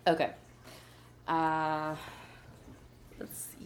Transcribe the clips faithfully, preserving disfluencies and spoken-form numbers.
Okay. Uh, let's see.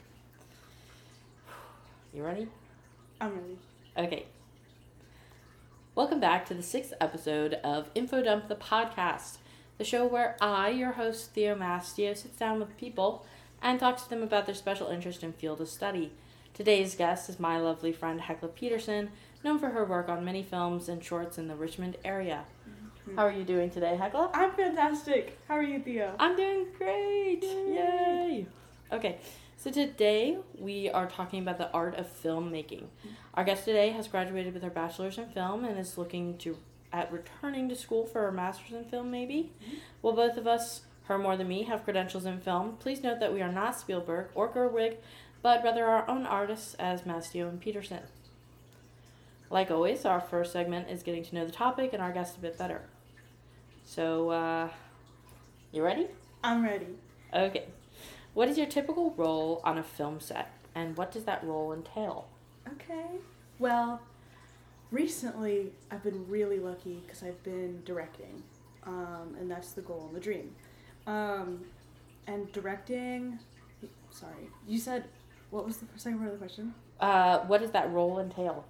You ready? I'm ready. Okay. Welcome back to the sixth episode of Info Dump the Podcast, the show where I, your host Theo Mastio, sits down with people and talks to them about their special interest and field of study. Today's guest is my lovely friend Hecla Peterson, known for her work on many films and shorts in the Richmond area. Mm-hmm. How are you doing today, Hecla? I'm fantastic. How are you, Theo? I'm doing great. Yay. Yay. Okay, so today we are talking about the art of filmmaking. Our guest today has graduated with her bachelor's in film and is looking to at returning to school for her master's in film, maybe. Mm-hmm. While both of us, her more than me, have credentials in film, please note that we are not Spielberg or Gerwig, but rather our own artists as Mastio and Peterson. Like always, our first segment is getting to know the topic and our guest a bit better. So, uh, you ready? I'm ready. Okay. What is your typical role on a film set, and what does that role entail? Okay. Well, recently I've been really lucky because I've been directing, um, and that's the goal and the dream. Um, and directing, sorry, you said, what was the second part of the question? Uh, what does that role entail?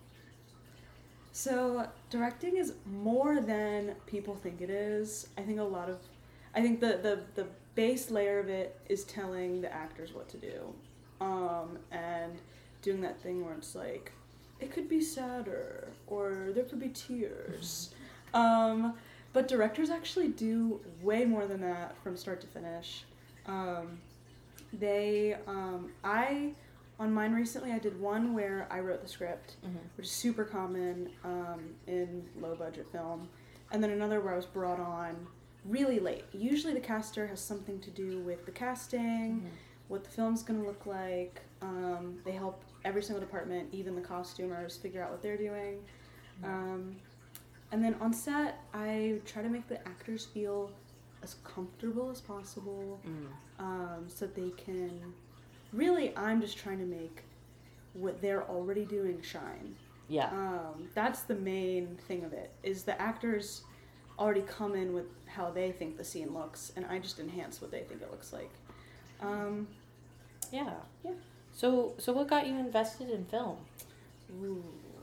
So, directing is more than people think it is. I think a lot of, I think the, the, the base layer of it is telling the actors what to do. Um, and doing that thing where it's like, it could be sadder, or there could be tears. um, but directors actually do way more than that from start to finish. Um, they, um, I... On mine recently, I did one where I wrote the script, Mm-hmm. which is super common um, in low-budget film. And then another where I was brought on really late. Usually the caster has something to do with the casting, Mm-hmm. what the film's going to look like. Um, they help every single department, even the costumers, figure out what they're doing. Mm-hmm. Um, and then on set, I try to make the actors feel as comfortable as possible Mm-hmm. um, so they can... Really, I'm just trying to make what they're already doing shine. Yeah. Um, that's the main thing of it, is the actors already come in with how they think the scene looks, and I just enhance what they think it looks like. Um, Yeah. Yeah. So, so what got you invested in film? ooh.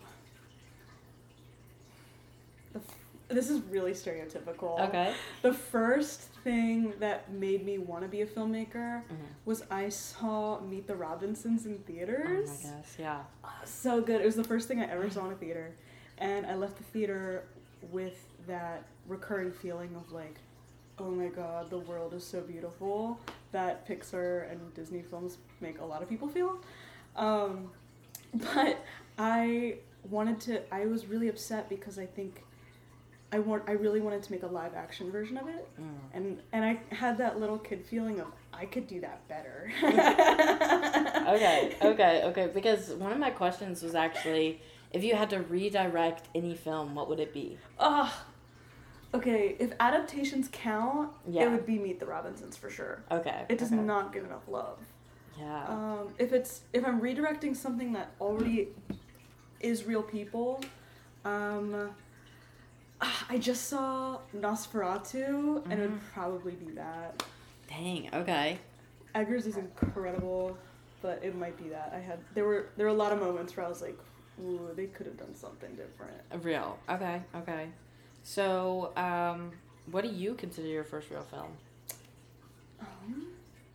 The f- this is really stereotypical. Okay. The first thing that made me want to be a filmmaker Mm-hmm. was I saw Meet the Robinsons in Oh theaters. my gosh, yeah. So good. It was the first thing I ever saw in a theater. And I left the theater with that recurring feeling of like, oh my god, the world is so beautiful, that Pixar and Disney films make a lot of people feel. Um, but I wanted to, I was really upset because I think I want, I really wanted to make a live action version of it. Mm. And, and I had that little kid feeling of, I could do that better. Okay, okay, okay. Because one of my questions was actually, if you had to redirect any film, what would it be? Ugh. Okay, if adaptations count, Yeah. it would be Meet the Robinsons for sure. Okay. It does okay. not get enough love. Yeah. Um, if it's if I'm redirecting something that already is real people, um, I just saw Nosferatu, and it would Mhm. probably be that. Dang. Okay. Eggers is incredible, but it might be that. I had there were there were a lot of moments where I was like, ooh, they could have done something different. Real. Okay. Okay. So, um, what do you consider your first real film? Um,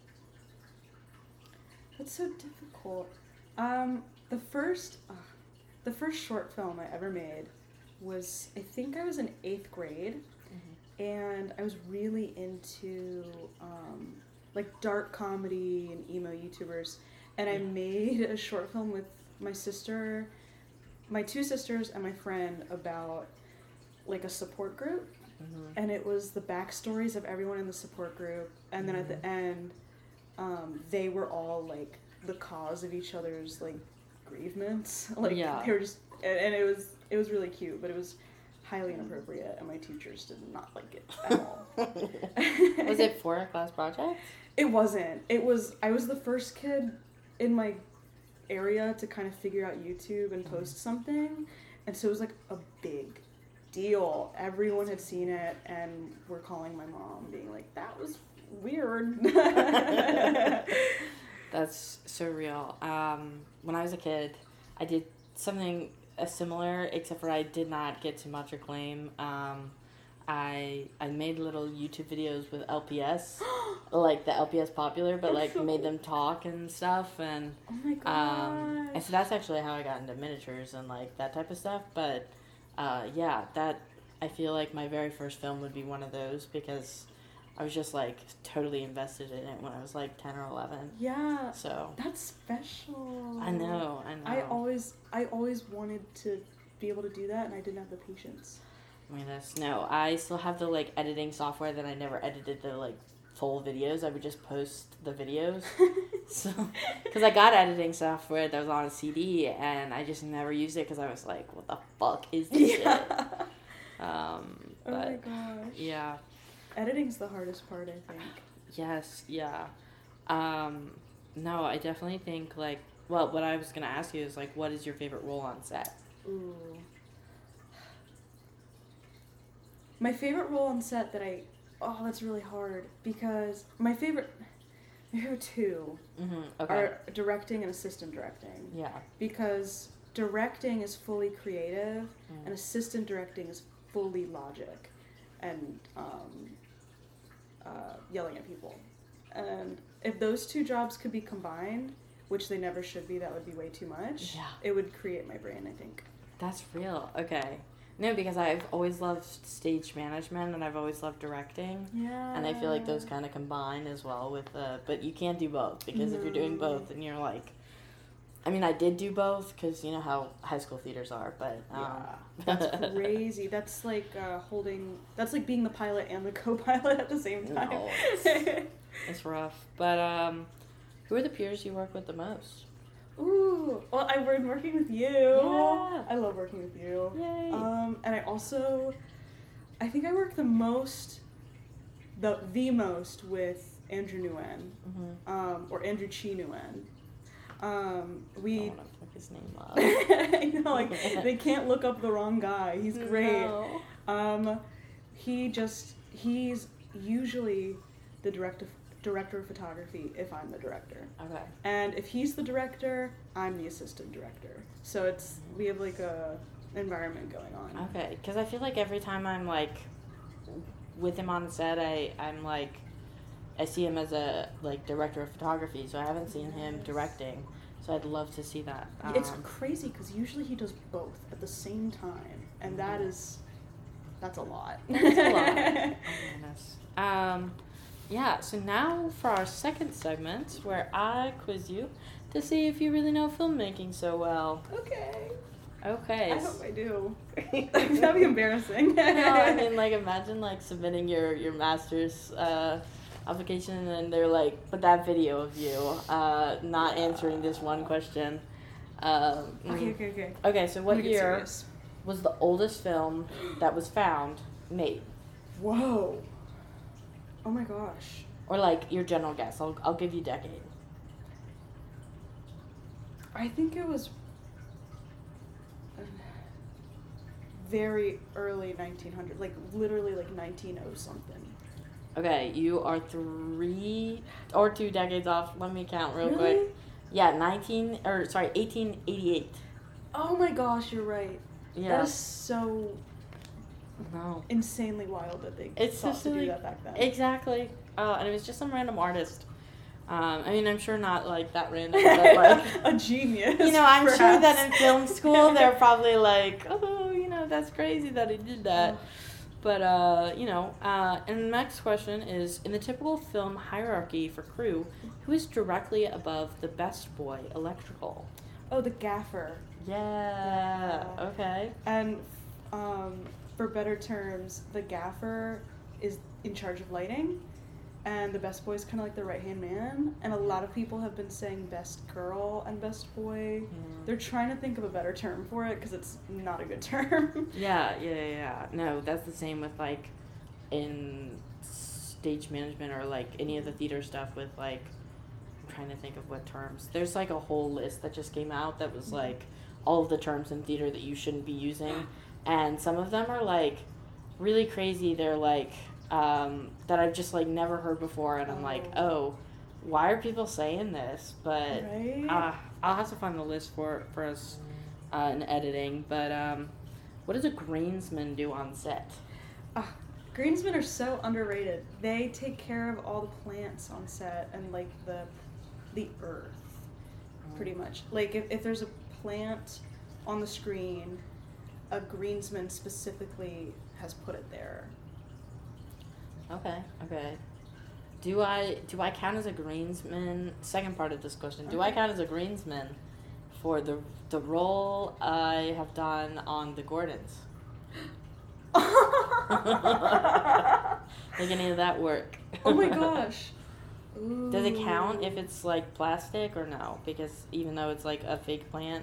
that's so difficult. Um, the first, uh, the first short film I ever made was, I think I was in eighth grade, Mm-hmm. and I was really into um, like dark comedy and emo YouTubers, and I Yeah. made a short film with my sister, my two sisters, and my friend about like a support group. Mm-hmm. And it was the backstories of everyone in the support group, and then at the end, um, they were all like the cause of each other's like grievance. Like Yeah. they were just, and, and it was it was really cute, but it was highly inappropriate, and my teachers did not like it at all. Was it for a class project? It wasn't. It was. I was the first kid in my area to kind of figure out YouTube and post something, and so it was like a big deal. Everyone had seen it, and we're calling my mom, being like, "That was weird." That's so real. Um, when I was a kid, I did something uh, similar, except for I did not get too much acclaim. Um, I I made little YouTube videos with L P S, like the L P S popular, but like made them talk and stuff, and oh my gosh. um, and so that's actually how I got into miniatures and like that type of stuff. But uh, yeah, that I feel like my very first film would be one of those because I was just like totally invested in it when I was like ten or eleven. Yeah. So that's special. I know, I know. I always I always wanted to be able to do that, and I didn't have the patience. I mean, that's, no, I still have the like editing software that I never edited the like full videos. I would just post the videos. So, because I got editing software that was on a C D, and I just never used it because I was like, what the fuck is this yeah. shit? Um, but, oh my gosh. Yeah. Editing's the hardest part, I think. Yes, yeah. Um, no, I definitely think, like, well, what I was going to ask you is, like, what is your favorite role on set? Ooh. My favorite role on set that I... Oh, that's really hard, because my favorite... My favorite two Mm-hmm. Okay. are directing and assistant directing. Yeah. Because directing is fully creative, Mm. and assistant directing is fully logic and um, uh, yelling at people. And if those two jobs could be combined, which they never should be, that would be way too much. Yeah. It would create my brain, I think. That's real. Okay. No, because I've always loved stage management and I've always loved directing. Yeah. And I feel like those kind of combine as well with uh but you can't do both because if you're doing No. both and you're like, I mean, I did do both because you know how high school theaters are, but um, yeah, that's crazy. That's like uh, holding. That's like being the pilot and the co-pilot at the same time. No, it's, it's rough. But um, who are the peers you work with the most? Ooh, well, I've been working with you. Yeah. I love working with you. Yay! Um, and I also, I think I work the most, the the most with Andrew Nguyen, Mm-hmm. um, or Andrew Chi Nguyen. Um, we. I don't want to fuck his name up. I know, like they can't look up the wrong guy. He's great. No. Um, he just he's usually the director director of photography if I'm the director. Okay. And if he's the director, I'm the assistant director. So it's we have like a environment going on. Okay, because I feel like every time I'm like with him on set, I I'm like I see him as a like director of photography, so I haven't seen him Yes. directing. So I'd love to see that. Um, It's crazy because usually he does both at the same time, and that is that's a lot. That's a lot. Oh, goodness. Um, yeah. So now for our second segment, where I quiz you to see if you really know filmmaking so well. Okay. Okay. I hope I do. That'd be embarrassing. No, I mean, like, imagine, like, submitting your, your master's uh, application, and then they're like, but that video of you uh, not answering this one question. Um, Okay, okay, okay. Okay, so what I'm gonna get year serious. was the oldest film that was found made? Whoa. Oh my gosh. Or, like, your general guess. I'll, I'll give you decade. I think it was very early nineteen hundred, like literally like nineteen oh something. Okay, you are three or two decades off. Let me count real Really? quick. Yeah, nineteen, or sorry, eighteen eighty-eight. Oh my gosh, you're right. Yeah. That is so No. insanely wild that they It's thought just to do like- that back then. Exactly. Uh, and it was just some random artist. Um, I mean, I'm sure not like that random, but like, a genius. you know, I'm sure perhaps. that in film school they're probably like, oh, you know, that's crazy that he did that. But, uh, you know, uh, and the next question is, in the typical film hierarchy for crew, who is directly above the best boy electrical? Oh, the gaffer. Yeah. Yeah. Okay. And um, for better terms, the gaffer is in charge of lighting, and the best boy is kind of like the right-hand man. And a lot of people have been saying best girl and best boy. Mm. They're trying to think of a better term for it because it's not a good term. Yeah, yeah, yeah, yeah. No, that's the same with like in stage management or like any of the theater stuff with like I'm trying to think of what terms. There's like a whole list that just came out that was like all of the terms in theater that you shouldn't be using. and some of them are like really crazy. They're like um, that I've just like never heard before, and I'm like, oh, why are people saying this? But Right? uh, I'll have to find the list for for us uh, in editing. But um, what does a greensman do on set? Uh, greensmen are so underrated. They take care of all the plants on set and like the the earth, pretty much. Like if, if there's a plant on the screen, a greensman specifically has put it there. Okay, okay. Do I do I count as a greensman? Second part of this question. Do Okay. I count as a greensman for the the role I have done on the Gordons? Like any of that work? Oh my gosh. Does it count if Ooh. it's like plastic or no? Because even though it's like a fake plant.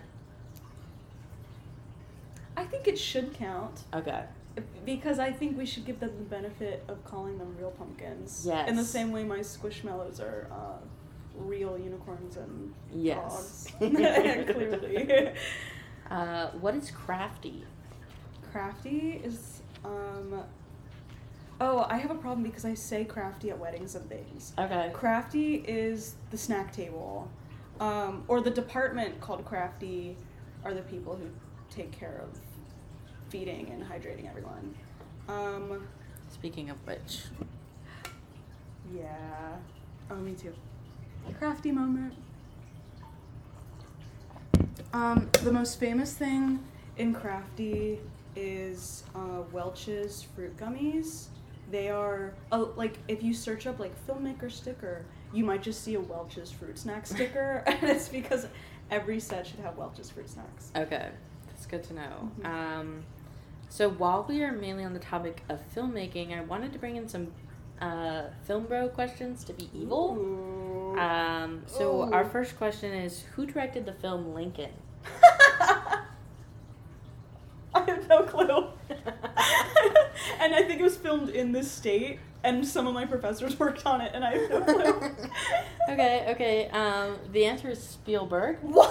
I think it should count. Okay. Because I think we should give them the benefit of calling them real pumpkins. Yes. In the same way my squishmallows are uh, real unicorns and Yes. dogs. Clearly. Uh, what is crafty? Crafty is, um... Oh, I have a problem because I say crafty at weddings and things. Okay. Crafty is the snack table. Um, or the department called crafty are the people who take care of feeding and hydrating everyone. Um, Speaking of which. yeah. Oh, me too. Crafty moment. Um, the most famous thing in Crafty is uh, Welch's fruit gummies. They are, oh, like, if you search up, like, filmmaker sticker, you might just see a Welch's fruit snack sticker, and it's because every set should have Welch's fruit snacks. Okay. That's good to know. Mhm. Um, so while we are mainly on the topic of filmmaking, I wanted to bring in some uh, film bro questions to be evil. Ooh. Um, so Ooh. our first question is, who directed the film Lincoln? I have no clue. And I think it was filmed in this state, and some of my professors worked on it, and I have no clue. okay, okay. Um, the answer is Spielberg. What?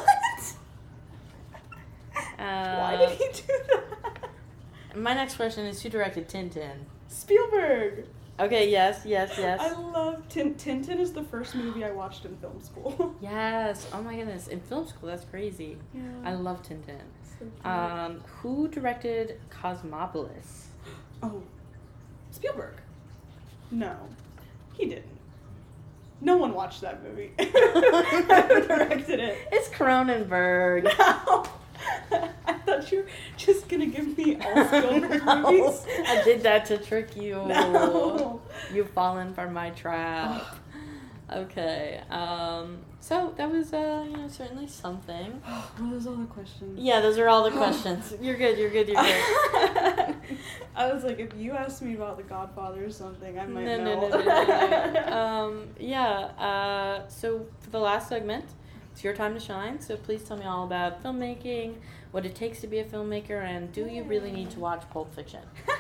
Uh, Why did he do that? My next question is, who directed Tintin? Spielberg. Okay, yes, yes, yes. I love Tin- Tintin is the first movie I watched in film school. Yes. Oh my goodness. In film school, that's crazy. Yeah. I love Tintin. So cute. Um, who directed Cosmopolis? Oh, Spielberg. No, he didn't. No one watched that movie. Who directed it? It's Cronenberg. No. I thought you were just gonna give me all Spielberg No, movies. I did that to trick you. No. You've fallen for my trap. Okay. Um. So that was, uh, you know, certainly something. What was all the questions? Yeah, those are all the questions. You're good. You're good. You're good. I was like, if you asked me about The Godfather or something, I might No, know. no, no, no, no, no. Um. Yeah. Uh. So for the last segment, it's your time to shine. So please tell me all about filmmaking, what it takes to be a filmmaker, and do you really need to watch Pulp Fiction?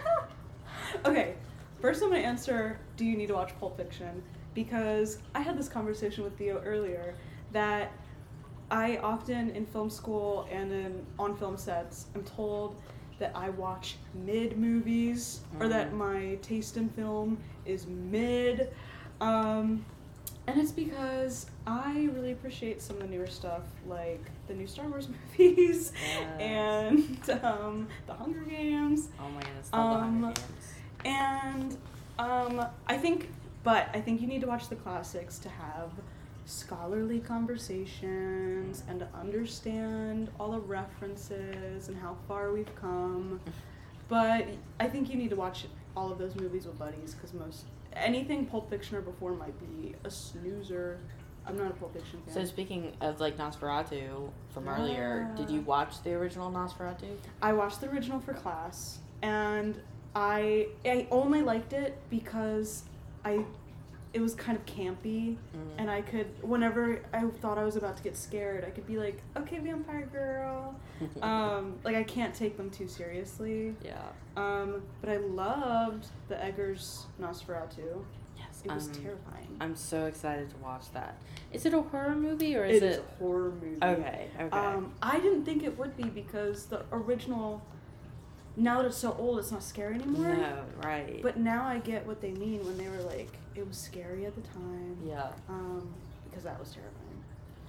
Okay, first I'm going to answer, do you need to watch Pulp Fiction? Because I had this conversation with Theo earlier that I often in film school and in on film sets am told that I watch mid movies or that Mm. my taste in film is mid. Um, and it's because I really appreciate some of the newer stuff like the new Star Wars movies Yes. and um, the Hunger Games. Oh my goodness, love the Um, Hunger Games. And um, I think, but I think you need to watch the classics to have scholarly conversations and to understand all the references and how far we've come. But I think you need to watch all of those movies with buddies because most anything Pulp Fiction or before might be a snoozer. I'm not a Pulp Fiction fan. So speaking of like Nosferatu from earlier, did you Yeah. watch the original Nosferatu? I watched the original for class, and I I only liked it because I it was kind of campy, Mm. and I could whenever I thought I was about to get scared, I could be like, okay, vampire girl. um, like I can't take them too seriously. Yeah. Um, but I loved the Eggers Nosferatu. Yes. It was um, terrifying. I'm so excited to watch that. Is it a horror movie or is It it? is a horror movie. Okay. Okay. Um, I didn't think it would be because the original now that it's so old, it's not scary anymore. No, right. But now I get what they mean when they were like, it was scary at the time. Yeah. Um, because that was terrifying.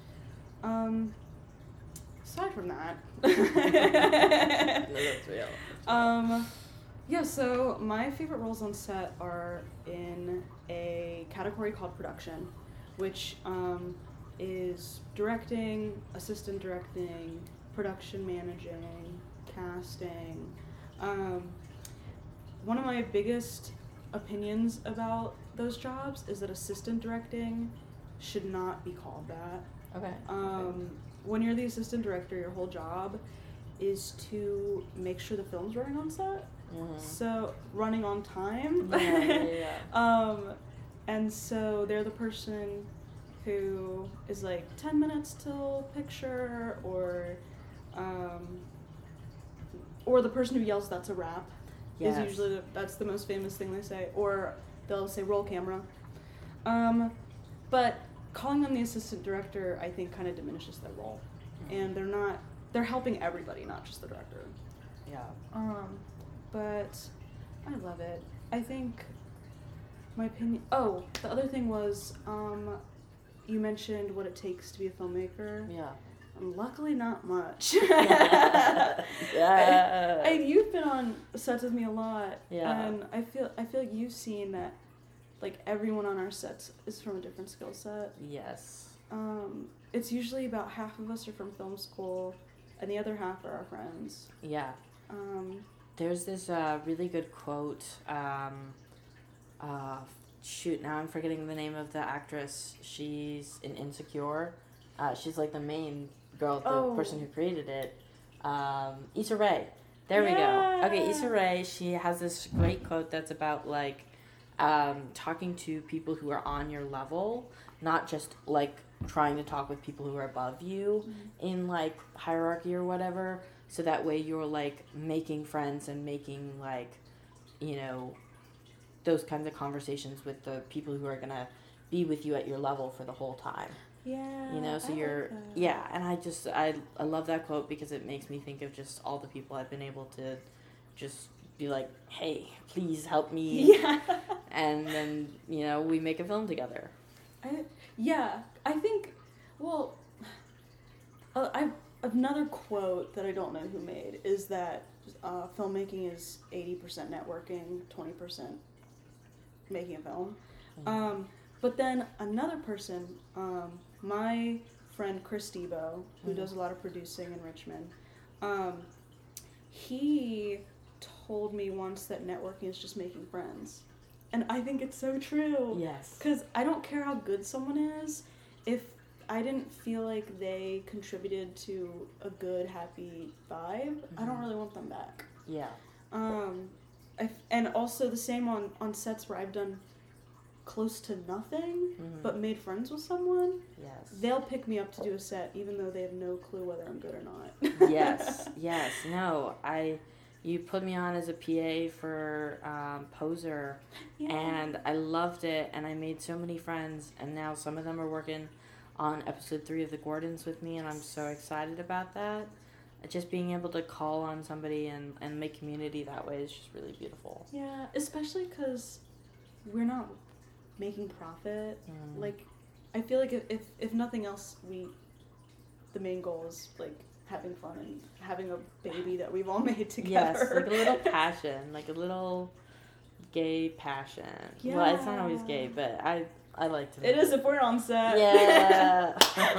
Um, aside from that. No, that's real. Um, yeah, so my favorite roles on set are in a category called production, which um, is directing, assistant directing, production managing, casting. Um, one of my biggest opinions about those jobs is that assistant directing should not be called that. Okay. Um, okay. When you're the assistant director, your whole job is to make sure the film's running on set. Mm-hmm. So, running on time. Yeah, yeah, yeah. um, and so they're the person who is like ten minutes till picture, or um, or the person who yells that's a wrap. Yes. Is usually the, that's the most famous thing they say, or they'll say roll camera. Um, but calling them the assistant director, I think, kind of diminishes their role, Mm-hmm. and they're not they're helping everybody, not just the director. Yeah. Um, but I love it. I think my opinion. Oh, the other thing was, um, you mentioned what it takes to be a filmmaker. Yeah. And luckily, not much. yeah. I, I, you've been on sets with me a lot, Yeah. and I feel I feel like you've seen that, like everyone on our sets is from a different skill set. Yes. Um, it's usually about half of us are from film school, and the other half are our friends. Yeah. Um, There's this uh, really good quote. Um, uh, shoot, now I'm forgetting the name of the actress. She's in Insecure. Uh, she's like the main girl, the Oh. person who created it. Um, Issa Rae. There we Yeah. go. Okay, Issa Rae, she has this great quote that's about like um, talking to people who are on your level, not just like trying to talk with people who are above you Mm-hmm. in like hierarchy or whatever. So that way you're like making friends and making like, you know, those kinds of conversations with the people who are gonna be with you at your level for the whole time. Yeah. You know, so I like you're that. yeah, and I just I I love that quote because it makes me think of just all the people I've been able to just be like, hey, please help me. Yeah. And then, you know, we make a film together. I, yeah, I think, well, uh, I another quote that I don't know who made is that uh, filmmaking is eighty percent networking, twenty percent making a film. Mm-hmm. Um, but then another person, um, my friend Chris Debo, who Mm-hmm. does a lot of producing in Richmond, um, he told me once that networking is just making friends. And I think it's so true. Yes. Because I don't care how good someone is, if I didn't feel like they contributed to a good, happy vibe, mm-hmm. I don't really want them back. Yeah. Um, I, and also the same on, on sets where I've done close to nothing, Mm-hmm. but made friends with someone. Yes. They'll pick me up to do a set, even though they have no clue whether I'm good or not. Yes. Yes. No, I... You put me on as a P A for um, Poser, Yeah. and I loved it, and I made so many friends, and now some of them are working on episode three of The Gordons with me, and I'm so excited about that. Just being able to call on somebody and, and make community that way is just really beautiful. Yeah, especially because we're not making profit. Mm. Like, I feel like if, if, if nothing else, we, the main goal is, like, having fun and having a baby that we've all made together. Yes, like a little passion, like a little gay passion. Yeah. Well, it's not always gay, but I I like to. It is if we're on set. Yeah.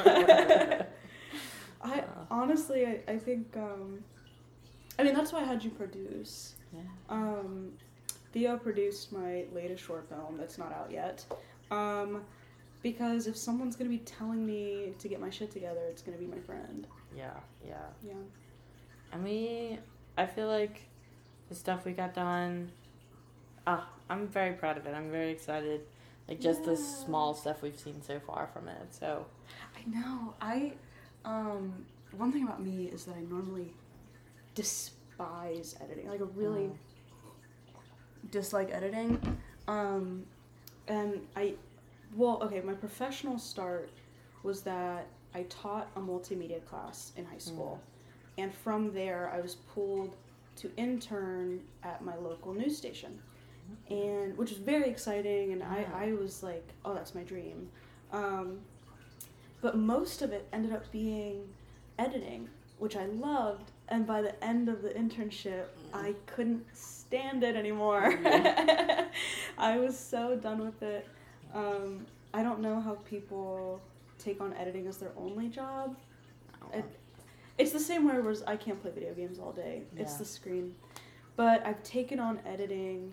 I honestly, I, I think, um, I mean, that's why I had you produce. Yeah. Um, Theo produced my latest short film that's not out yet. Um, because if someone's gonna be telling me to get my shit together, it's gonna be my friend. Yeah, yeah. Yeah. And we, I feel like the stuff we got done, ah, I'm very proud of it. I'm very excited. Like, just the Yeah. small stuff we've seen so far from it, so. I know. I, um, one thing about me is that I normally despise editing. Like, I really Mm. dislike editing. Um, and I, well, okay, my professional start was that I taught a multimedia class in high school. And from there, I was pulled to intern at my local news station, and which was very exciting. And Yeah. I, I was like, oh, that's my dream. Um, but most of it ended up being editing, which I loved. And by the end of the internship, I couldn't stand it anymore. Yeah. I was so done with it. Um, I don't know how people take on editing as their only job. It, it's the same way as I can't play video games all day. It's Yeah. the screen. But I've taken on editing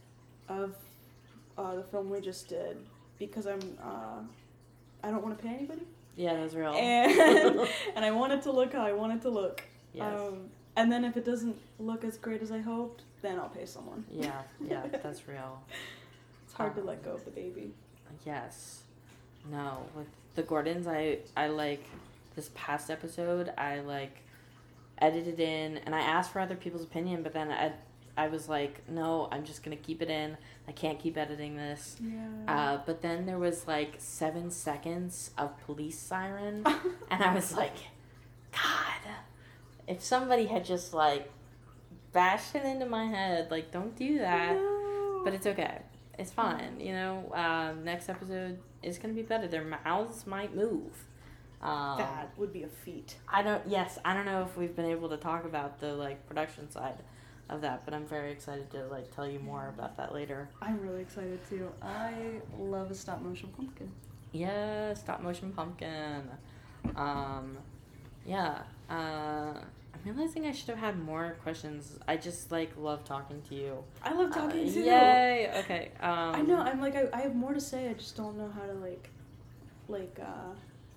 of uh, the film we just did because I'm uh, I don't want to pay anybody. Yeah, that's real. And, and I want it to look how I want it to look. Yes. Um, and then if it doesn't look as great as I hoped, then I'll pay someone. Yeah, yeah, that's real. It's hard Um, to let go of the baby. Yes. No, with the Gordons, I, I like, this past episode, I, like, edited in, and I asked for other people's opinion, but then I, I was like, no, I'm just going to keep it in. I can't keep editing this. Yeah. Uh, but then there was, like, seven seconds of police siren, and I was like, God, if somebody had just, like, bashed it into my head, like, don't do that. No. But it's okay. It's fine. You know, um, next episode is going to be better. Their mouths might move. Um, That would be a feat. I don't, yes, I don't know if we've been able to talk about the, like, production side of that, but I'm very excited to, like, tell you more about that later. I'm really excited too. I love a stop motion pumpkin. Yeah, stop motion pumpkin. Um, yeah. Uh, I'm realizing I should have had more questions. I just, like, love talking to you. I love Uh, talking too. yay! Okay. Um, I know. I'm like I, I have more to say. I just don't know how to like, like uh,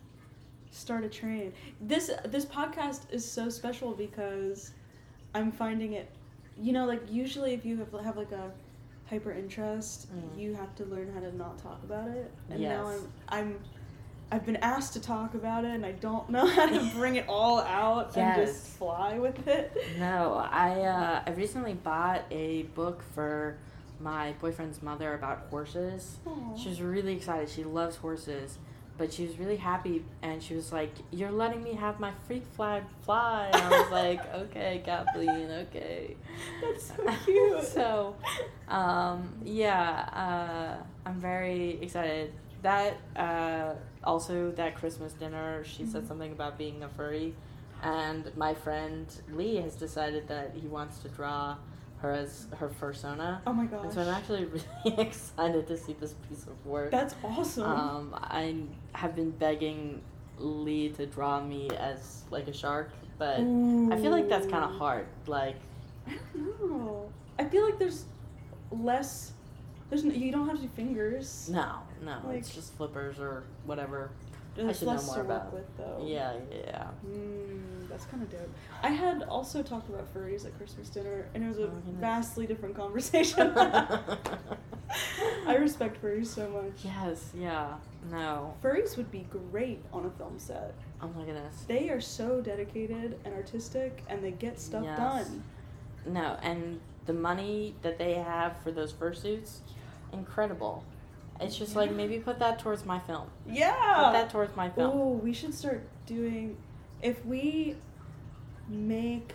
start a train. This this podcast is so special because I'm finding it. You know, like usually if you have have like a hyper interest, Mm. you have to learn how to not talk about it. And Yes. now I'm I'm I've been asked to talk about it, and I don't know how to bring it all out and Yes. just fly with it. No, I uh, I recently bought a book for my boyfriend's mother about horses. Aw. She was really excited. She loves horses, but she was really happy, and she was like, "You're letting me have my freak flag fly." And I was like, "Okay, Kathleen, okay." That's so cute. So, um, yeah, uh, I'm very excited. That uh, also that Christmas dinner, she said Mhm. something about being a furry, and my friend Lee has decided that he wants to draw her as her fursona. Oh my gosh. And so I'm actually really excited to see this piece of work. That's awesome. Um, I have been begging Lee to draw me as like a shark, but I feel like that's kind of Ooh. hard. Like, I don't know. I feel like there's less. There's no, you don't have to do fingers. no, no, Like- it's just flippers or whatever. There's should know less more to about work with though. Yeah, yeah. Mm, that's kind of dope. I had also talked about furries at Christmas dinner, and it was a Oh, goodness. vastly different conversation. I respect furries so much. Yes, yeah, no. Furries would be great on a film set. Oh my goodness. They are so dedicated and artistic, and they get stuff Yes. done. No, and the money that they have for those fursuits, incredible. It's just like, Yeah. maybe put that towards my film. Put Yeah. that towards my film. Oh, we should start doing. If we make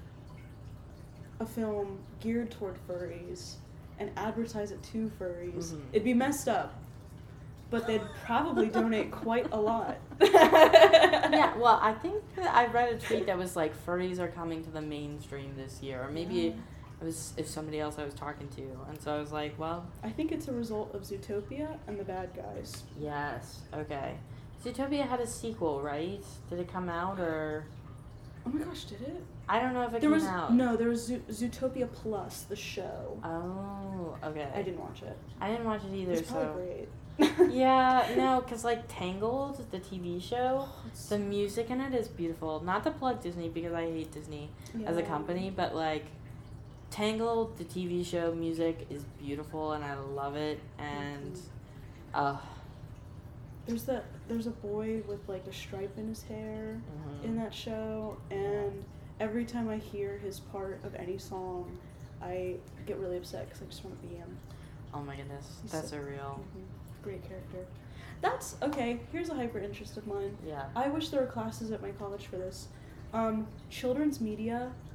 a film geared toward furries and advertise it to furries, Mhm. it'd be messed up, but they'd probably donate quite a lot. Yeah, well, I think that I read a tweet that was like, furries are coming to the mainstream this year, or maybe Yeah. it was if somebody else I was talking to, and so I was like, well, I think it's a result of Zootopia and the bad guys. yes, okay. Zootopia had a sequel, right? Did it come out, or Oh my gosh, did it? I don't know if it There came was out. no, there was Zo- Zootopia Plus, the show. Oh, okay. I didn't watch it. I didn't watch it either, It's so. probably great. Yeah, no, because like Tangled, the T V show, Oh, it's- the music in it is beautiful. Not to plug Disney because I hate Disney as a Yeah. company, but like Tangled, the T V show music is beautiful and I love it. And uh, There's that. There's a boy with like a stripe in his hair mhm. in that show, and every time I hear his part of any song, I get really upset because I just want to be him. Oh my goodness, He's that's so- a real. Mhm. Great character. That's okay. Here's a hyper interest of mine. Yeah. I wish there were classes at my college for this. Um, children's media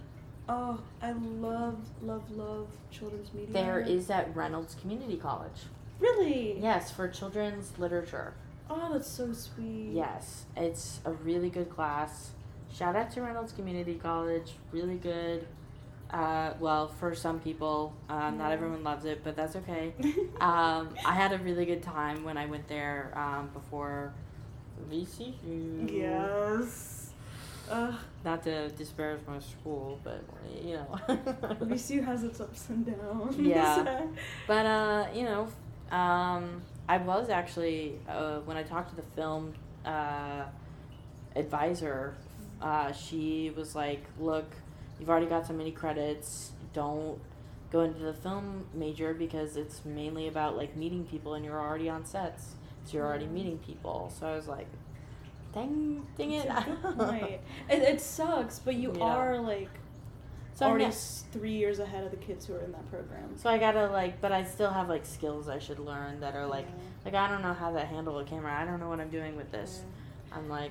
Oh, I love, love, love children's media. There is at Reynolds Community College. Really? Yes, for children's literature. Oh, that's so sweet. Yes, it's a really good class. Shout out to Reynolds Community College. Really good. Uh, well, for some people, um, not Yeah. everyone loves it, but that's okay. um, I had a really good time when I went there um, before V C U. Yes. Ugh. Not to disparage my school, but you know. V C U has its ups and downs. Yeah. But uh, you know, um, I was actually uh, when I talked to the film uh, advisor, uh, she was like, "Look, you've already got so many credits. Don't go into the film major because it's mainly about like meeting people, and you're already on sets, so you're already Yeah. meeting people." So I was like, "Dang, dang it!" That's a good point. It, it sucks, but you Yeah. are like So I'm already not- s- three years ahead of the kids who are in that program. So I gotta like, but I still have like skills I should learn that are like, Yeah. like I don't know how to handle a camera. I don't know what I'm doing with this. I'm like,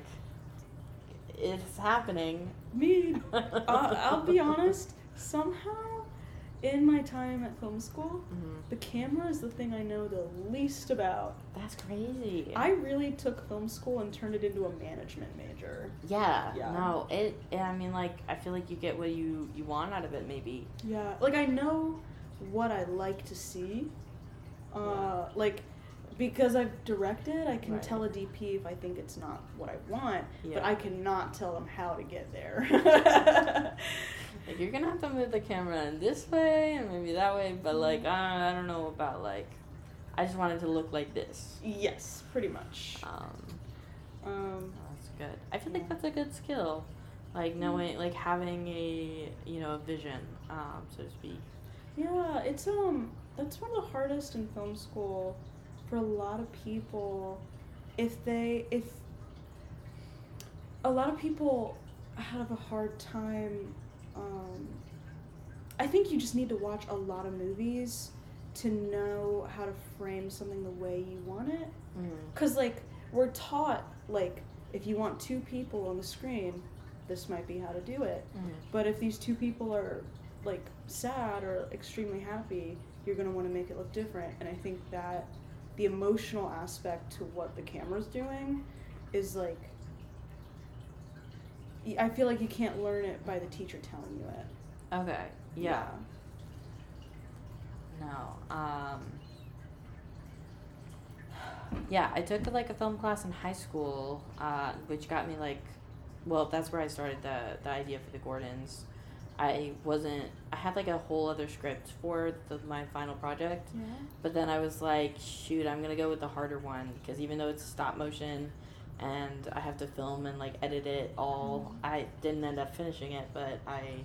it's happening. Me, uh, I'll be honest. Somehow, in my time at film school, hmm the camera is the thing I know the least about. That's crazy. I really took film school and turned it into a management major. yeah, Yeah. No, it. I mean, like, I feel like you get what you you want out of it. Maybe. Yeah, like I know what I like to see. Uh, Yeah. like because I've directed, I can Right. tell a D P if I think it's not what I want, Yeah. but I cannot tell them how to get there. Like, you're gonna have to move the camera in this way and maybe that way, but like, I, I don't know about like. I just want it to look like this. Yes, pretty much. Um, Um, That's good. I feel like Yeah. that's a good skill, like knowing, like having a you know a vision, um, so to speak. yeah, it's um, that's one of the hardest in film school for a lot of people. If they, if a lot of people have a hard time, um, I think you just need to watch a lot of movies to know how to frame something the way you want it. Mm. Cause like we're taught like if you want two people on the screen, this might be how to do it. Mm. But if these two people are like sad or extremely happy, you're gonna want to make it look different. And I think that the emotional aspect to what the camera's doing is like y- I feel like you can't learn it by the teacher telling you it. Okay. Yeah. No. Um. Yeah, I took like a film class in high school, uh, which got me like, well, that's where I started the the idea for the Gordons. I wasn't. I had like a whole other script for the, my final project, Yeah. but then I was like, shoot, I'm gonna go with the harder one because even though it's stop motion, and I have to film and like edit it all, Mhm. I didn't end up finishing it, but I,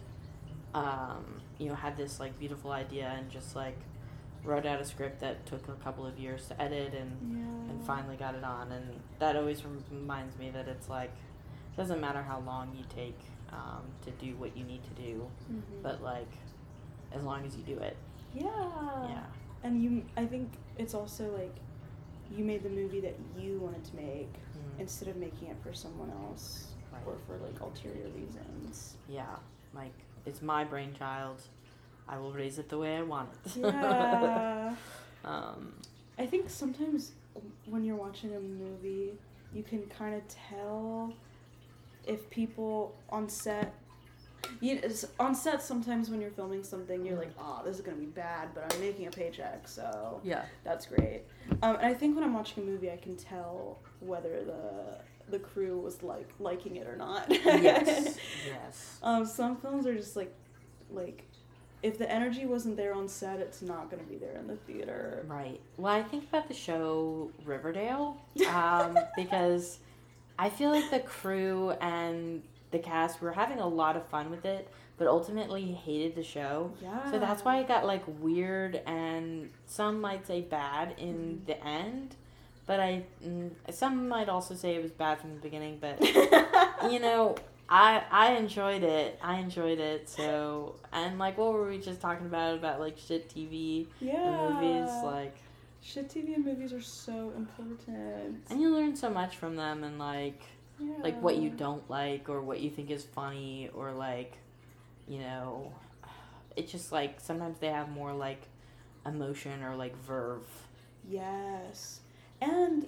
um, you know, had this like beautiful idea and just like wrote out a script that took a couple of years to edit and Yeah. and finally got it on. And that always reminds me that it's like, it doesn't matter how long you take um, to do what you need to do, Mhm. but like, as long as you do it. Yeah. Yeah. And you, I think it's also like you made the movie that you wanted to make Mhm. instead of making it for someone else Right. or for like ulterior reasons. Yeah, like, it's my brainchild. I will raise it the way I want it. Yeah. um, I think sometimes when you're watching a movie, you can kind of tell if people on set. You, it's- on set, sometimes when you're filming something, you're like, oh, this is going to be bad, but I'm making a paycheck, so yeah. that's great. Um, and I think when I'm watching a movie, I can tell whether the the crew was like liking it or not. Yes. Yes. Um, some films are just like, like, if the energy wasn't there on set, it's not going to be there in the theater. Right. Well, I think about the show Riverdale um, because I feel like the crew and the cast were having a lot of fun with it, but ultimately hated the show. Yeah. So that's why it got like weird and some might say bad in the end, but I mm, some might also say it was bad from the beginning. But you know, I I enjoyed it. I enjoyed it. So and like, what were we just talking about about like shit T V yeah. and movies like. Shit T V and movies are so important. And you learn so much from them and like Yeah. like what you don't like or what you think is funny or like you know, it's just like sometimes they have more like emotion or like verve. Yes. And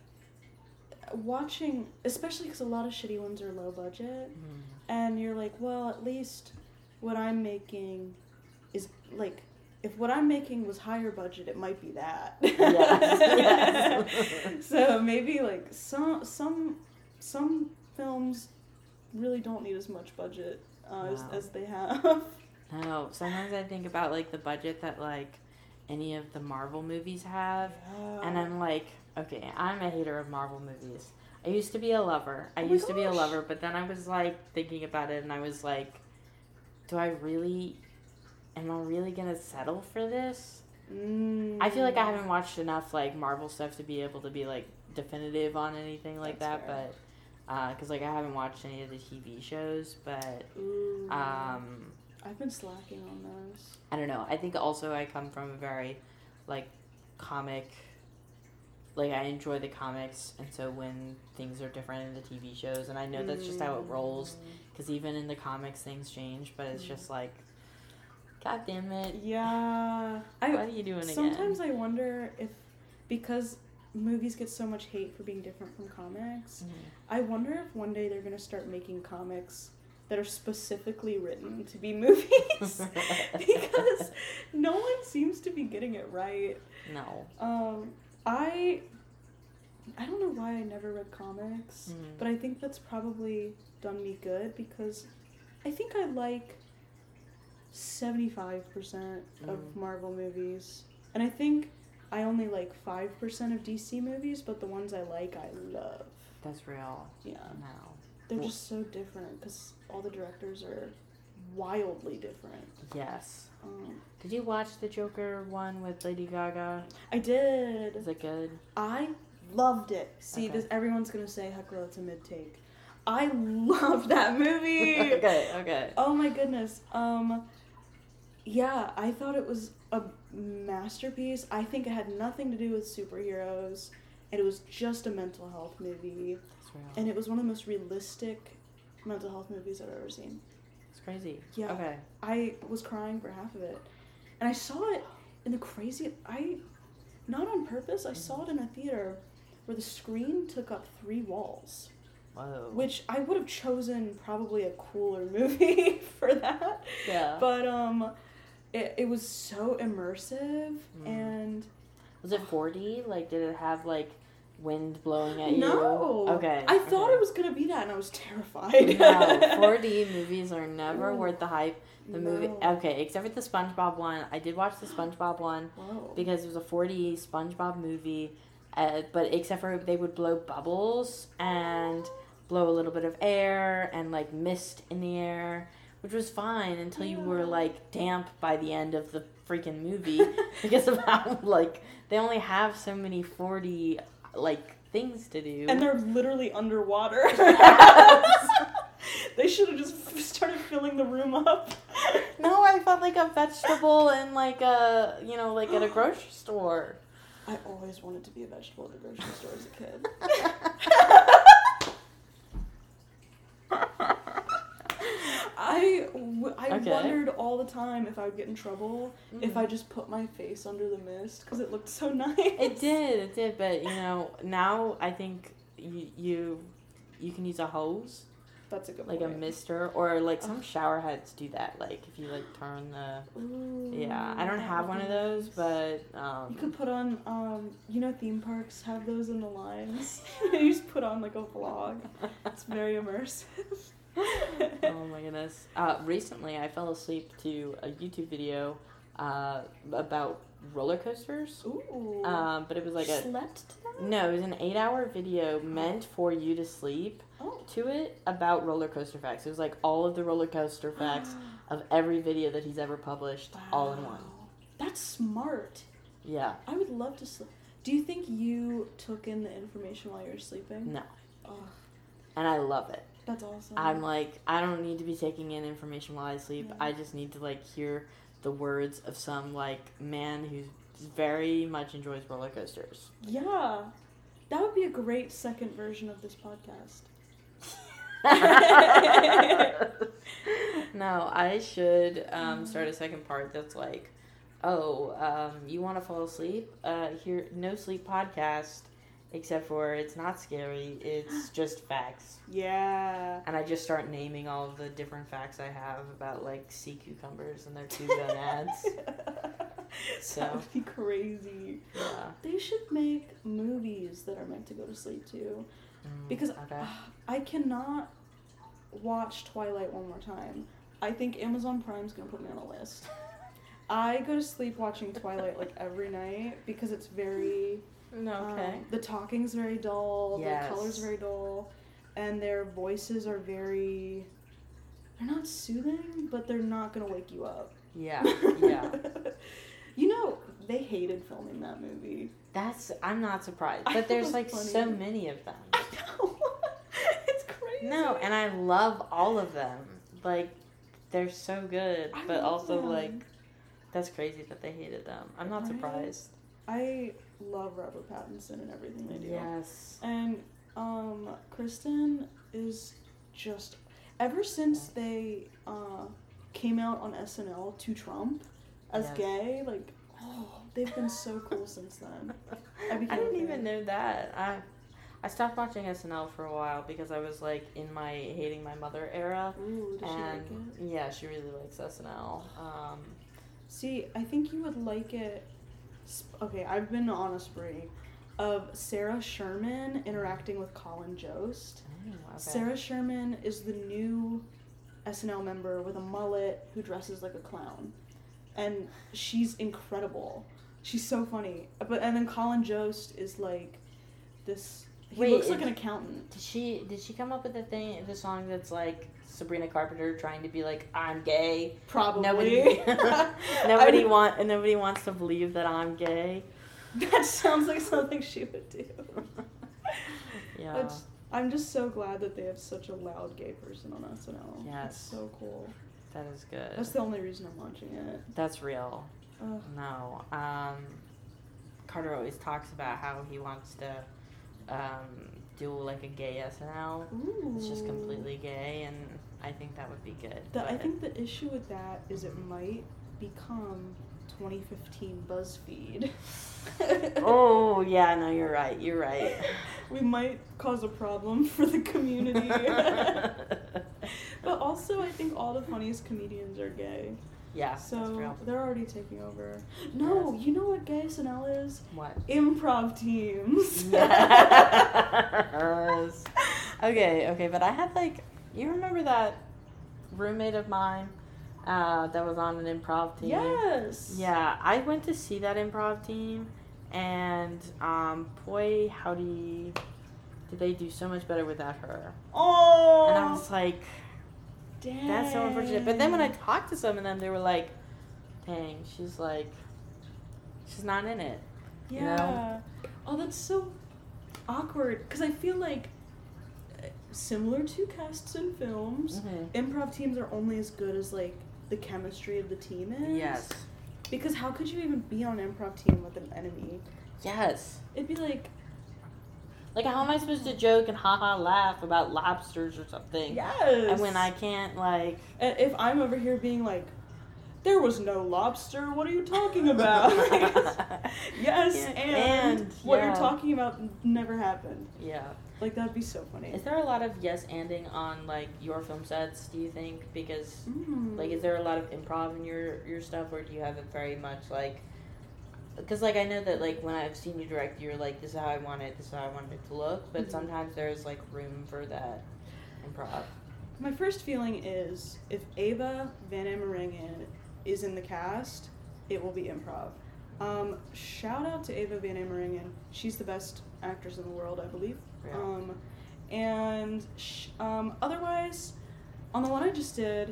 watching, especially because a lot of shitty ones are low budget, Mm. and you're like, well, at least what I'm making is like, if what I'm making was higher budget, it might be that. Yes. Yes. So maybe like some some some films really don't need as much budget uh, No. as, as they have. No, sometimes I think about like the budget that like any of the Marvel movies have, Yeah. and I'm like, okay, I'm a hater of Marvel movies. I used to be a lover. I Oh my used to be a gosh. lover, but then I was like thinking about it, and I was like, do I really? Am I really gonna settle for this? Mm. I feel like I haven't watched enough like Marvel stuff to be able to be like definitive on anything like That's that, fair. but because like I haven't watched any of the T V shows, but Ooh. um, I've been slacking on those. I don't know. I think also I come from a very like comic. Like I enjoy the comics, and so when things are different in the T V shows, and I know that's just how it rolls. Because even in the comics, things change, but it's Mm. just like, God damn it! Yeah. What I are you doing again? sometimes I wonder if, because movies get so much hate for being different from comics, Mhm. I wonder if one day they're gonna start making comics that are specifically written to be movies. Because no one seems to be getting it right. No. Um, I I don't know why I never read comics, Mhm. but I think that's probably done me good because I think I like seventy-five percent of Mhm. Marvel movies. And I think I only like five percent of D C movies, but the ones I like, I love. That's real. Yeah. No. They're Well- just so different because all the directors are wildly different. Yes. Um, Did you watch the Joker one with Lady Gaga? I did. Is it good? I loved it. See, Okay. this everyone's gonna say, Heckler, it's a mid take. I loved that movie. okay. Okay. Oh my goodness. Um, yeah, I thought it was a masterpiece. I think it had nothing to do with superheroes, and it was just a mental health movie. That's real. And it was one of the most realistic mental health movies I've ever seen. It's crazy. Yeah. Okay. I was crying for half of it. And I saw it in the crazy... I... Not on purpose, I saw it in a theater where the screen took up three walls. Whoa. Which I would have chosen probably a cooler movie for that. Yeah. But, um... It, it was so immersive, Mm. and... Was it four D? Like, did it have, like, wind blowing at you? No! Okay. I thought okay. it was gonna be that, and I was terrified. No, four D movies are never Ooh. worth the hype. The movie, No. okay, except for the SpongeBob one. I did watch the SpongeBob one Whoa. because it was a four D SpongeBob movie, uh, but except for they would blow bubbles and blow a little bit of air and like mist in the air, which was fine until you were Yeah. like damp by the end of the freaking movie because of how like they only have so many four D like things to do. And they're literally underwater. They should have just started filling the room up. No, I felt like a vegetable in like a, you know, like at a grocery store. I always wanted to be a vegetable at the grocery store as a kid. I, w- I Okay. wondered all the time if I would get in trouble if Mm. I just put my face under the mist because it looked so nice. It did, it did, but you know, now I think you you, you can use a hose, That's a good like a point. mister, or like some shower heads do that. Like if you like turn the, Ooh, yeah, I don't that have would one be of those, nice. but um, You could put on, um, you know, theme parks have those in the lines. You just put on like a vlog. It's very immersive. oh my goodness. Uh, recently, I fell asleep to a YouTube video uh, about roller coasters. Ooh. Um, but it was like a Slept to that? no, it was an eight-hour video meant for you to sleep Oh. to it about roller coaster facts. It was like all of the roller coaster facts of every video that he's ever published, all in one. Wow. That's smart. Yeah. I would love to sleep. Do you think you took in the information while you were sleeping? No. Oh, And I love it. that's awesome. I'm like, I don't need to be taking in information while I sleep. Yeah. I just need to like hear the words of some like man who very much enjoys roller coasters. Yeah. That would be a great second version of this podcast. No, I should um, start a second part that's like, oh, um, you want to fall asleep? Uh, here, no sleep podcast, except for it's not scary. It's just facts. Yeah. And I just start naming all of the different facts I have about like sea cucumbers and their two gonads. So that would be crazy. Yeah. They should make movies that are meant to go to sleep too, Mm, because okay. uh, I cannot watch Twilight one more time. I think Amazon Prime's gonna put me on a list. I go to sleep watching Twilight like every night because it's very. No, okay. Um, the talking's very dull. Yes. The color's very dull, and their voices are very. They're not soothing, but they're not gonna wake you up. Yeah, yeah. You know, they hated filming that movie. That's, I'm not surprised. I But thought there's it was like funny. so many of them. I know. It's crazy. No, and I love all of them. Like, they're so good. I But love also, them. like, that's crazy that they hated them. I'm not Right? surprised. I love Robert Pattinson and everything they do. Yes. And um, Kristen is just ever since they uh, came out on S N L to Trump as Yes. gay, like oh, they've been so cool since then. I I became didn't a even fan. know that. I I stopped watching S N L for a while because I was like in my hating my mother era. Ooh, does she And like it? yeah, she really likes S N L. Um, See, I think you would like it. sp- Okay, I've been on a spree of Sarah Sherman interacting with Colin Jost. oh, okay. Sarah Sherman is the new S N L member with a mullet who dresses like a clown. And she's incredible. She's so funny. But and then Colin Jost is like this he Wait, looks like it- an accountant. Did she did she come up with the thing the song that's like Sabrina Carpenter trying to be like I'm gay? Probably. Nobody nobody I- want and nobody wants to believe that I'm gay. That sounds like something she would do. Yeah. That's- I'm just so glad that they have such a loud gay person on S N L. Yes. It's so cool. That is good. That's the only reason I'm watching it. That's real. Ugh. No. Um, Carter always talks about how he wants to um, do like a gay S N L. Ooh. It's just completely gay, and I think that would be good. The, I but- think the issue with that is it might become twenty fifteen BuzzFeed. Oh, yeah, no, you're right. You're right. We might cause a problem for the community. But also, I think all the funniest comedians are gay. Yeah, that's So real. they're already taking over. No, Yes. you know what gay S N L is? What? Improv teams. Yes. Okay, okay, but I had like, you remember that roommate of mine uh, that was on an improv team? Yes. Yeah, I went to see that improv team, and um, boy, howdy, did they do so much better without her. Oh. And I was like, dang. that's so unfortunate. But then when I talked to some of them, they were like, dang, she's like, she's not in it. Yeah. You know? Oh, that's so awkward. Because I feel like, uh, similar to casts in films, Mhm. improv teams are only as good as, like, the chemistry of the team is. Yes. Because how could you even be on an improv team with an enemy? Yes. It'd be like, Like, how am I supposed to joke and haha laugh about lobsters or something? yes. And when I can't, like... And if I'm over here being like, there was no lobster, what are you talking about? Like, yes, Yeah, and, and, what yeah. you're talking about never happened. Yeah. Like, that'd be so funny. Is there a lot of yes-anding on, like, your film sets, do you think? Because, Mm. like, is there a lot of improv in your, your stuff, or do you have it very much, like... Because, like, I know that, like, when I've seen you direct, you're like, this is how I want it, this is how I want it to look, but Mhm. sometimes there's, like, room for that improv. My first feeling is if Ava Van Amerongen is in the cast, it will be improv. Um, shout out to Ava Van Amerongen. She's the best actress in the world, I believe. Yeah. Um, and sh- um, otherwise, on the one I just did,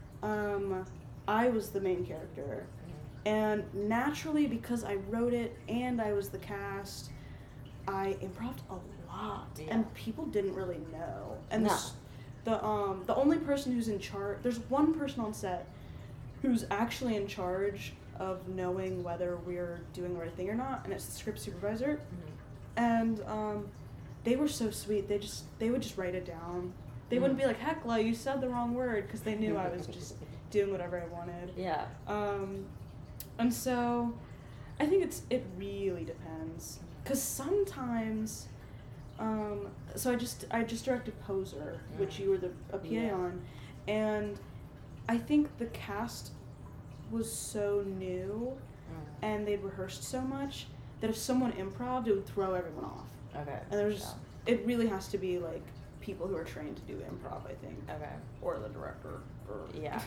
um, I was the main character. And naturally, because I wrote it and I was the cast, I improv'd a lot, Yeah. and people didn't really know. And No. the, s- the um the only person who's in charge, there's one person on set who's actually in charge of knowing whether we're doing the right thing or not, and it's the script supervisor. Mhm. And um, they were so sweet. They just they would just write it down, They mm. wouldn't be like, Hecla, you said the wrong word, because they knew I was just doing whatever I wanted. Yeah. Um, and so I think it's it really depends, because sometimes, um, so I just I just directed Poser, mm. which you were the a P A yeah. on, and I think the cast was so new, mm. and they'd rehearsed so much that if someone improv'd, it would throw everyone off. Okay. And there's yeah. it really has to be like people who are trained to do improv, I think. Okay. Or the director. Or yeah.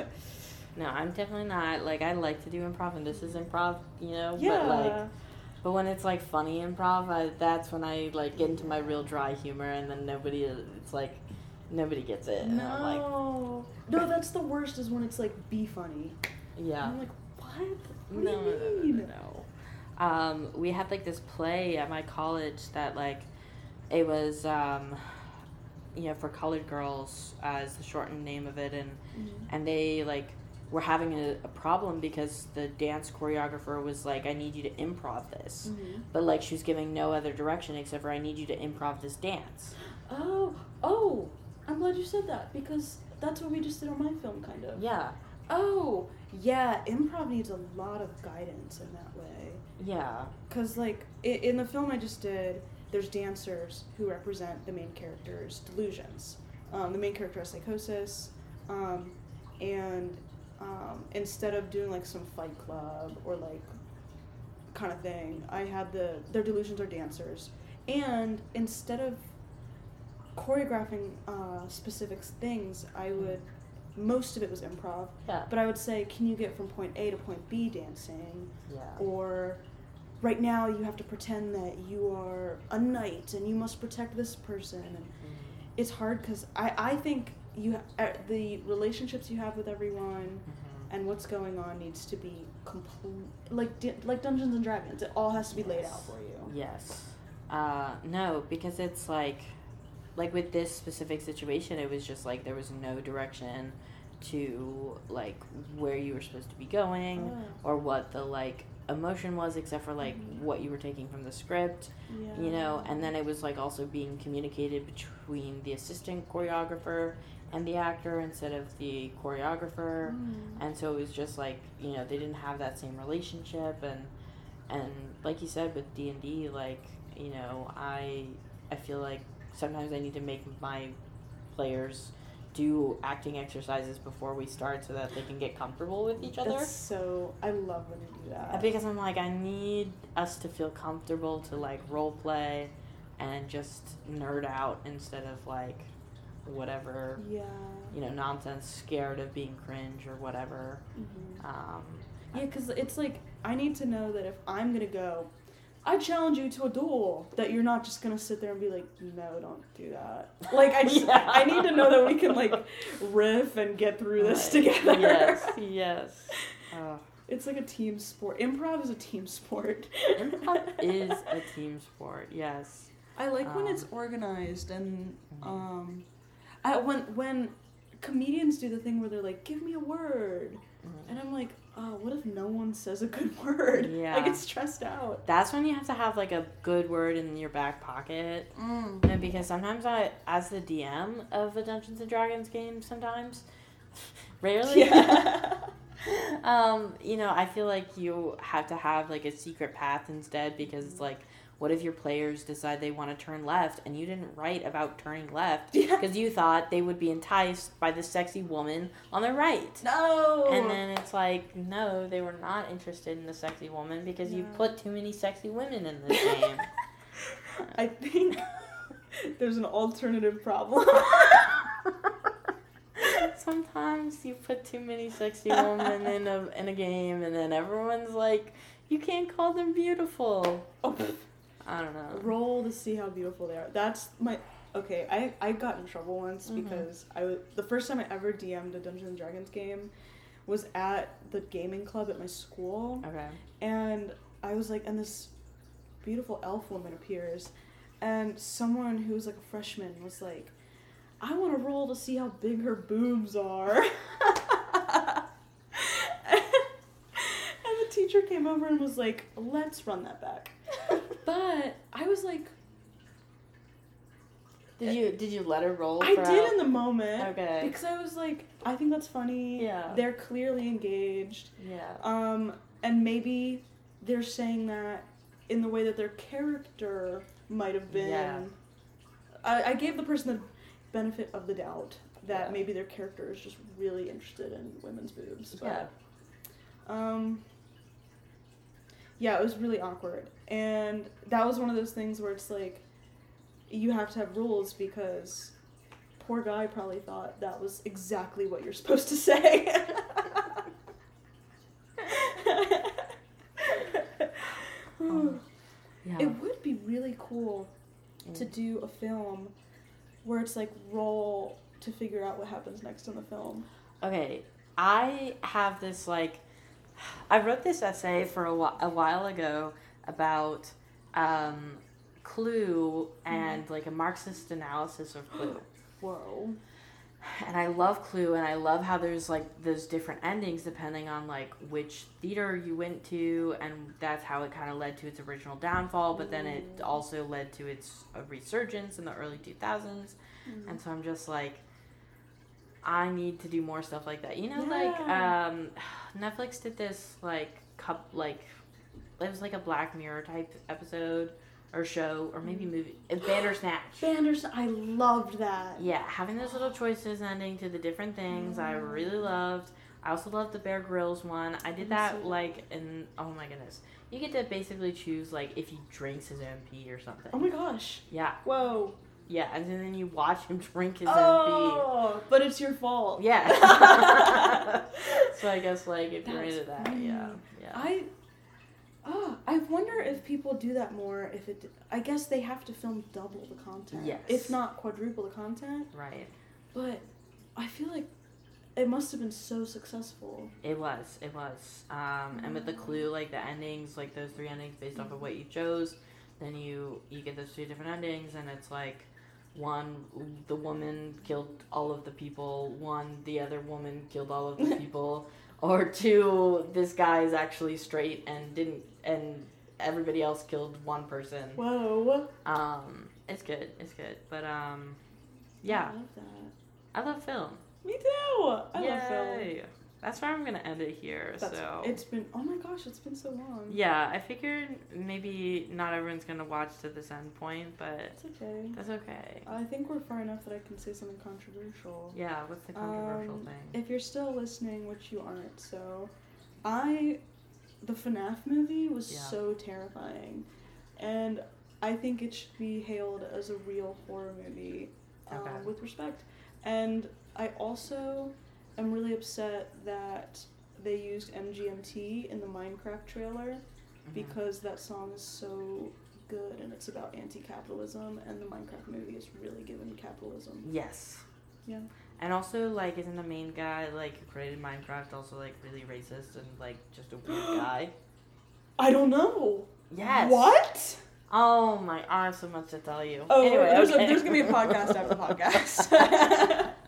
No, I'm definitely not. Like, I like to do improv, and this is improv, you know? Yeah. But, like, but when it's, like, funny improv, I, that's when I, like, get into my real dry humor, and then nobody, it's like, nobody gets it. And no. I'm like, no, that's the worst, is when it's, like, be funny. Yeah. And I'm like, what? What no, do you mean? No, no, no. Um, we had, like, this play at my college that, like, it was, um... you know, for Colored Girls as the shortened name of it, and mm-hmm. and they like were having a, a problem because the dance choreographer was like, I need you to improv this, mm-hmm. but like she was giving no other direction except for I need you to improv this dance. Oh, oh, I'm glad you said that, because that's what we just did on my film, kind of. Yeah. Oh, yeah, improv needs a lot of guidance in that way. Yeah. Because like in, in the film I just did, there's dancers who represent the main character's delusions. Um, the main character has psychosis, um, and um, instead of doing like some Fight Club or like kind of thing, I had the their delusions are dancers, and instead of choreographing uh, specific things, I would most of it was improv. Yeah. But I would say, can you get from point A to point B dancing? Yeah. Or right now you have to pretend that you are a knight and you must protect this person, and mm-hmm. it's hard because I, I think you ha- uh, the relationships you have with everyone mm-hmm. and what's going on needs to be complete, like di- like Dungeons and Dragons. It all has to be yes. laid out for you. Yes. Uh, no, because it's like like with this specific situation, it was just like there was no direction to like where you were supposed to be going oh. or what the like emotion was, except for like mm-hmm. what you were taking from the script, yeah. you know, and then it was like also being communicated between the assistant choreographer and the actor instead of the choreographer, mm. and so it was just like, you know, they didn't have that same relationship, and and like you said with D and D, like, you know, I I feel like sometimes I need to make my players do acting exercises before we start so that they can get comfortable with each other. That's so, I love when you do that. Because I'm like, I need us to feel comfortable to like role play and just nerd out instead of like whatever, yeah. you know, nonsense, scared of being cringe or whatever. Mm-hmm. Um, yeah, because it's like, I need to know that if I'm going to go, I challenge you to a duel, that you're not just gonna sit there and be like, no, don't do that. Like, I just, yeah. I need to know that we can like riff and get through this right. together. Yes, yes. Oh. It's like a team sport. Improv is a team sport. Improv is a team sport. Yes. I like um, when it's um, organized and um, I when when comedians do the thing where they're like, give me a word, mm-hmm. and I'm like, oh, what if no one says a good word? Yeah. I get stressed out. That's when you have to have, like, a good word in your back pocket. Mm. You know, because sometimes I, as the D M of a Dungeons and Dragons game sometimes, rarely, yeah. um, you know, I feel like you have to have, like, a secret path instead, because it's like, what if your players decide they want to turn left and you didn't write about turning left because yeah. you thought they would be enticed by the sexy woman on the right? No! And then it's like, no, they were not interested in the sexy woman because no. you put too many sexy women in this game. I think there's an alternative problem. Sometimes you put too many sexy women in a in a game and then everyone's like, you can't call them beautiful. Oh. I don't know. Roll to see how beautiful they are. That's my... Okay, I, I got in trouble once mm-hmm. because I was... The first time I ever D M'd a Dungeons and Dragons game was at the gaming club at my school. Okay. And I was like... And this beautiful elf woman appears. And someone who was like a freshman was like, I want to roll to see how big her boobs are. And the teacher came over and was like, let's run that back. But I was like, Did you did you let her roll? I throughout? did in the moment. Okay. Because I was like, I think that's funny. Yeah. They're clearly engaged. Yeah. Um, and maybe they're saying that in the way that their character might have been. Yeah. I, I gave the person the benefit of the doubt that Yeah. maybe their character is just really interested in women's boobs. But, Yeah. Um. Yeah, it was really awkward, and that was one of those things where it's like, you have to have rules because poor guy probably thought that was exactly what you're supposed to say. um, yeah. It would be really cool to Mm. do a film where it's like roll to figure out what happens next in the film. Okay, I have this like, I wrote this essay for a, whi- a while ago about um, Clue and mm. like a Marxist analysis of Clue. Whoa. And I love Clue, and I love how there's like those different endings depending on like which theater you went to, and that's how it kind of led to its original downfall. But then it also led to its uh, resurgence in the early two thousands. Mm. And so I'm just like, I need to do more stuff like that. You know, yeah. like um, Netflix did this like cup like it was like a Black Mirror type episode. Or show, or maybe movie. Bandersnatch. Bandersnatch. I loved that. Yeah, having those little choices ending to the different things, I really loved. I also loved the Bear Grylls one. I did that, like, in, oh my goodness. You get to basically choose, like, if he drinks his own pee or something. Oh my gosh. Yeah. Whoa. Yeah, and then you watch him drink his oh, own pee. Oh, but it's your fault. Yeah. So I guess, like, if you're into that, funny. yeah. Yeah. I... Oh, I wonder if people do that more. If it, I guess they have to film double the content, yes, if not quadruple the content. Right. But I feel like it must have been so successful. It was. It was. Um, and with the Clue, like the endings, like those three endings based off of what you chose, then you you get those two different endings, and it's like one, the woman killed all of the people. One, the other woman killed all of the people. Or two, this guy is actually straight and didn't, and everybody else killed one person. Whoa. Um, it's good, it's good, but um, yeah. I love that. I love film. Me too. I Yay. love film. That's where I'm gonna end it here. That's, so it's been. Oh my gosh, it's been so long. Yeah, I figured maybe not everyone's gonna watch to this end point, but it's okay. That's okay. I think we're far enough that I can say something controversial. Yeah, what's the controversial um, thing? If you're still listening, which you aren't, so I, the FNAF movie was Yeah. so terrifying, and I think it should be hailed as a real horror movie, um, Okay. with respect. And I also am really upset that they used M G M T in the Minecraft trailer, mm-hmm. because that song is so good and it's about anti-capitalism, and the Minecraft movie is really given capitalism. Yes. Yeah. And also, like, isn't the main guy, like, who created Minecraft also, like, really racist and, like, just a weird guy? I don't know. Yes. What? Oh my, I have so much to tell you. Oh, anyway, there's, okay. a, there's gonna be a podcast after the podcast.